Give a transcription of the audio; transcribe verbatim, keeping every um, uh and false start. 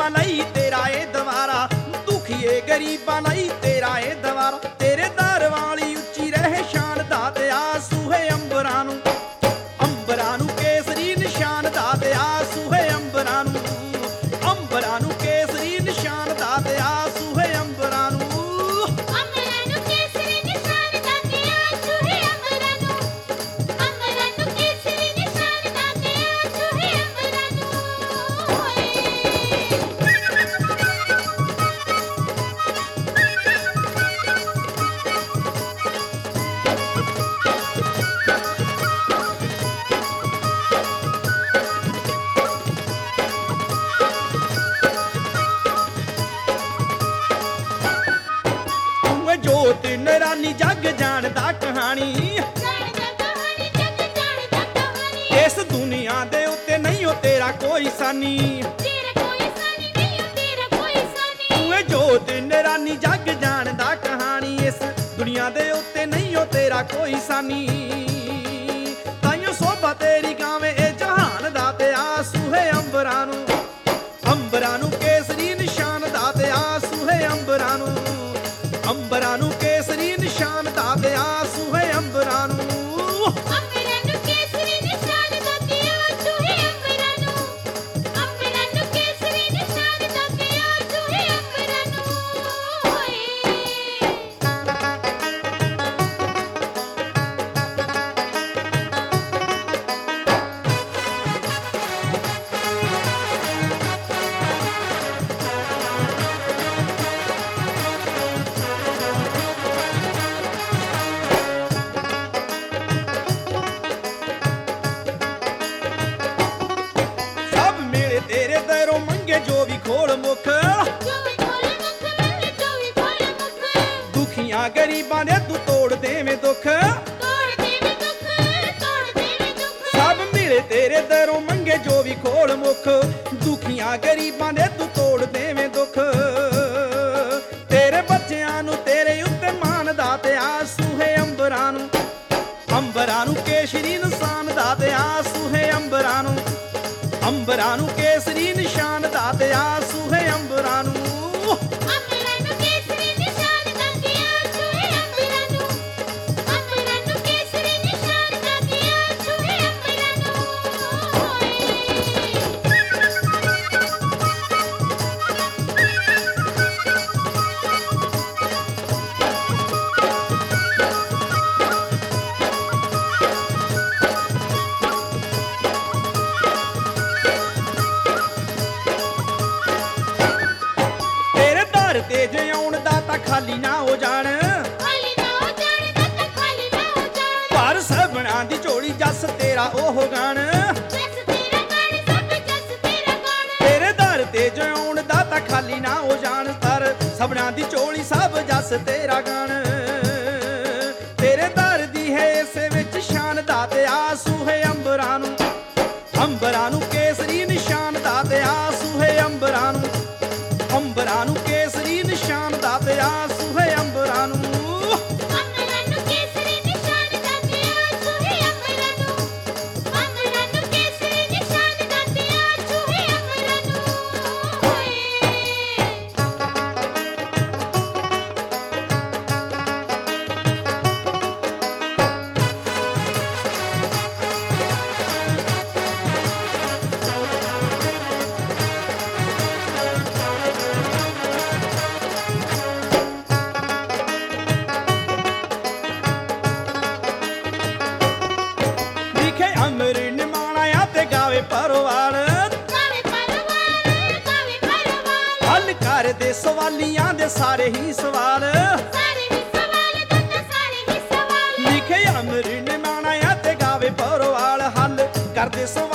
ਗਰੀਬਾਂ ਲਈ ਤੇਰਾ ਏ ਦਵਾਰਾ, ਦੁਖੀਏ ਗਰੀਬਾਂ ਲਈ ਤੇਰਾ ਏ ਦਵਾਰਾ। ਤੇਰੇ ਦਰ ਵਾਲੀ ਉੱਚੀ ਰਹੇ ਸ਼ਾਨ ਦਾਤਿਆ, ਸੂਹੇ ਅੰਬਰਾਂ ਨੂੰ ਅੰਬਰਾਂ ਨੂੰ ਕੇਸਰੀ ਨਿਸ਼ਾਨ ਦਾਤਿਆ, ਸੂਹੇ ਅੰਬਰਾਂ ਨੂੰ ਅੰਬਰਾਂ ਨੂੰ ਕੇਸਰੀ ਨਿਸ਼ਾਨ ਦਾਤਿਆ, ਸੂਹੇ ਅੰਬਰਾਂ ਨੂੰ ਅੰਬਰਾਂ ਨੂੰ ਕੇਸਰੀ ਨਿਸ਼ਾਨ ਦਾਤਿਆ, ਸੂਹੇ ਅੰਬਰਾਂ ਨੂੰ ਅੰਬਰਾਂ ਨੂੰ ਕੇਸਰੀ ਨਿਸ਼ਾਨ ਦਾਤਿਆ, ਸੂਹੇ ਅੰਬਰਾਂ ਨੂੰ। ਜੋਤ ਨਿਰਾਨੀ ਜੱਗ ਜਾਣਦਾ ਕਹਾਣੀ, ਜਾਣਦਾ ਕਹਾਣੀ ਜੱਗ ਜਾਣਦਾ ਕਹਾਣੀ। ਇਸ ਦੁਨੀਆ ਦੇ ਉੱਤੇ ਨਹੀਂ ਓ ਤੇਰਾ ਕੋਈ ਸਾਨੀ, ਤੇਰਾ ਕੋਈ ਸਾਨੀ ਨਹੀਂ ਓ ਤੇਰਾ ਕੋਈ ਸਾਨੀ। ਤੂੰ ਏ ਜੋਤ ਨਿਰਾਨੀ ਜੱਗ ਜਾਣਦਾ ਕਹਾਣੀ, ਇਸ ਦੁਨੀਆ ਦੇ ਉੱਤੇ ਨਹੀਂ ਓ ਤੇਰਾ ਕੋਈ ਸਾਨੀ। ਤਾਈਓ ਸੋਭਾ ਤੇਰੀ ਗਾਵੇਂ ਇਹ ਜਹਾਨ ਦਾਤਿਆ, ਸੂਹੇ ਅੰਬਰਾਂ ਨੂੰ ਅੰਬਰਾਂ ਨੂੰ ਕੇਸਰੀ ਨਿਸ਼ਾਨ ਦਾਤਿਆ, ਸੂਹੇ ਅੰਬਰਾਂ ਨੂੰ ਅੰਬਰਾਂ ਨੂੰ ਕੇਸਰੀ ਨਿਸ਼ਾਨ ਦਾਤਿਆ, ਸੂਹੇ ਅੰਬਰਾਂ ਨੂੰ ਅੰਬਰਾਂ ਨੂੰ ਕੇਸਰੀ ਨਿਸ਼ਾਨ ਦਾਤਿਆ, ਸੂਹੇ ਅੰਬਰਾਂ ਨੂੰ ਅੰਬਰਾਂ ਨੂੰ ਕੇਸਰੀ ਨਿਸ਼ਾਨ ਦਾਤਿਆ, ਸੂਹੇ ਅੰਬਰਾਂ ਨੂੰ। ਸਭ ਮਿਲੇ ਤੇਰੇ ਦਰੋਂ ਮੰਗੇ ਜੋ ਵੀ ਖੋਲ ਮੁਖ, ਜੋ ਵੀ ਖੋਲ ਮੁਖ ਮੰਗੇ ਜੋ ਵੀ ਖੋਲ ਮੁਖ। ਦੁਖੀਆਂ ਗਰੀਬਾਂ ਦੇ ਤੂੰ ਤੋੜ ਦੇਵੇਂ ਦੁੱਖ, ਤੋੜ ਦੇਵੇਂ ਦੁੱਖ ਤੋੜ ਦੇਵੇਂ ਦੁੱਖ। ਸਭ ਮਿਲੇ ਤੇਰੇ ਦਰੋਂ ਮੰਗੇ ਜੋ ਵੀ ਖੋਲ ਮੁਖ, ਦੁਖੀਆਂ ਗਰੀਬਾਂ ਦੇ ਤੂੰ ਤੋੜ ਦੇਵੇਂ ਦੁੱਖ। ਤੇਰੇ ਬੱਚਿਆਂ ਨੂੰ ਤੇਰੇ ਉੱਤੇ ਮਾਣ ਦਾਤਿਆ, ਸੂਹੇ ਅੰਬਰਾਂ ਨੂੰ ਅੰਬਰਾਂ ਨੂੰ ਕੇਸਰੀ ਨਿਸ਼ਾਨ ਦਾਤਿਆ, ਸੂਹੇ ਅੰਬਰਾਂ ਨੂੰ ਅੰਬਰਾਂ ਨੂੰ ਕੇਸਰੀ ਨਿਸ਼ਾਨ ਦਾਤਿਆ, ਸੂਹੇ ਅੰਬਰਾਂ ਨੂੰ ਅੰਬਰਾਂ ਨੂੰ ਕੇਸਰੀ ਨਿਸ਼ਾਨ ਦਾਤਿਆ, ਸੂਹੇ ਅੰਬਰਾਂ ਨੂੰ ਅੰਬਰਾਂ ਨੂੰ ਕੇਸਰੀ ਨਿਸ਼ਾਨ ਦਾਤਿਆ, ਸੂਹੇ ਅੰਬਰਾਂ ਨੂੰ। ਤੇਰੇ ਦਰ ਤੇ ਜੇ ਆਉਣ ਦਾ ਤਾਂ ਖਾਲੀ ਨਾ ਹੋ ਜਾਣ, ਖਾਲੀ ਨਾ ਹੋ ਜਾਣ ਦਾਤਾ ਖਾਲੀ ਨਾ ਹੋ ਜਾਣ। ਪਰ ਸਭਨਾਂ ਦੀ ਝੋਲੀ ਜੱਸ ਤੇਰਾ ਉਹ ਗਾਣ, ਜਸ ਤੇਰਾ ਗਾਣ ਸਭ ਜਸ ਤੇਰਾ ਗਾਣ। ਤੇਰੇ ਦਰ ਤੇ ਜੇ ਆਉਣ ਦਾ ਤਾਂ ਖਾਲੀ ਨਾ ਹੋ ਜਾਣ, ਪਰ ਸਭਨਾਂ ਦੀ ਝੋਲੀ ਸਭ ਜੱਸ ਤੇਰਾ ਗਾਣ। ਤੇਰੇ ਦਰ ਦੀ ਹੈ ਇਸੇ ਵਿੱਚ ਸ਼ਾਨ ਦਾਤਿਆ, ਸੂਹੇ ਅੰਬਰਾਂ ਨੂੰ ਅੰਬਰਾਂ ਨੂੰ ਕੇਸਰੀ ਨਿਸ਼ਾਨ ਦਾਤਿਆ, ਸੂਹੇ ਅੰਬਰਾਂ ਨੂੰ ਅੰਬਰਾਂ ਨੂੰ ਕੇਸਰੀ ਨਿਸ਼ਾਨ ਦਾਤਿਆ, ਸੂਹੇ ਅੰਬਰਾਂ ਨੂੰ ਅੰਬਰਾਂ ਨੂੰ ਕੇਸਰੀ ਨਿਸ਼ਾਨ ਦਾਤਿਆ, ਸੂਹੇ ਅੰਬਰਾਂ ਨੂੰ ਅੰਬਰਾਂ ਨੂੰ ਕੇਸਰੀ ਨਿਸ਼ਾਨ ਦਾਤਿਆ, ਸੂਹੇ ਅੰਬਰਾਂ ਨੂੰ। ਲਿਖੇ ਅਮਰ ਨਿਮਾਣਿਆ ਤੇ ਗਾਵੇ ਪਰਵਾਰ, ਗਾਵੇ ਪਰਵਾਰ ਗਾਵੇ ਪਰਵਾਰ। ਹੱਲ ਕਰਦੇ ਸਵਾਲੀਆਂ ਦੇ ਸਾਰੇ ਹੀ ਸਵਾਲ, ਸਾਰੇ ਹੀ ਸਵਾਲ ਦਾਤਾ ਸਾਰੇ ਹੀ ਸਵਾਲ। ਲਿਖੇ ਅਮਰ ਨਿਮਾਣਿਆ ਤੇ ਗਾਵੇ ਪਰਵਾਰ, ਹੱਲ ਕਰਦੇ ਸਵਾਲ